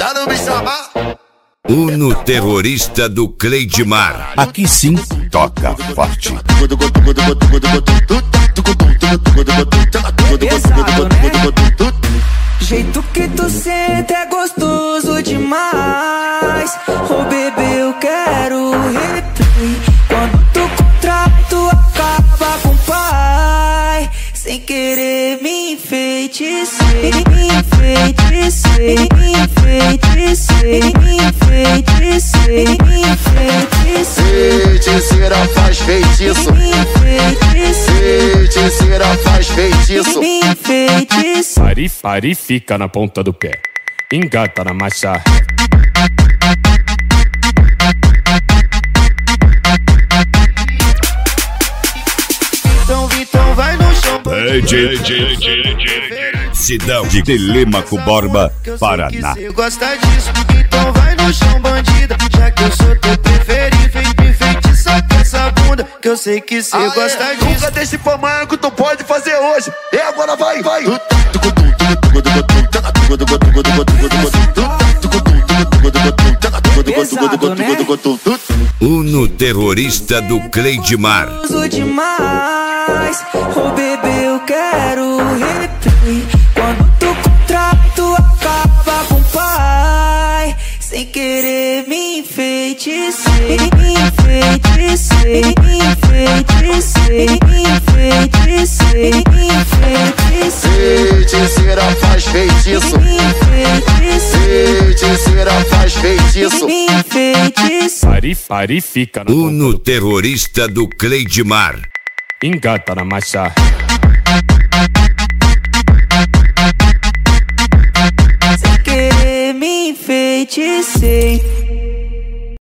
Já não me chamar? Uno terrorista do Cleidmar. Aqui sim, toca forte. Pesado, né? Jeito que tu sente é gostoso demais. Oh bebê, eu quero replay. Quando tu contrato acaba com o pai. Sem querer me enfeitecei, me enfeitecei, me enfeitecei, me enfeitecei, me enfeitecei. Feiticeira faz feitiço. Me enfeitecei, Feiticeira faz feitiço. me enfeitecei. Pare e fica na ponta do pé. Engata na marcha. Então vai no chão. Sidão de Telêmaco Borba, Paraná. Você gosta disso, então vai no chão, bandida. Já que eu sou teu preferido, me feitiça com essa bunda, que eu sei que cê gosta disso. Nunca deixe pra amanhã que tu pode fazer hoje. E agora vai, vai. Pesado, né? Uno terrorista do Cleidmar. Gostoso demais. Oh bebê, eu quero replay. Quando tu contrato acaba com o pai. Sem querer me enfeitecei, me enfeitecei, me enfeitecei, me enfeitecei, me enfeitecei. Feiticeira faz feitiço. Me enfeitecei, Feiticeira faz feitiço. me enfeitecei. Pare e fica na Uno ponta do pé. terrorista do Cleidmar. Engata na marcha. Sem querer me enfeitecei.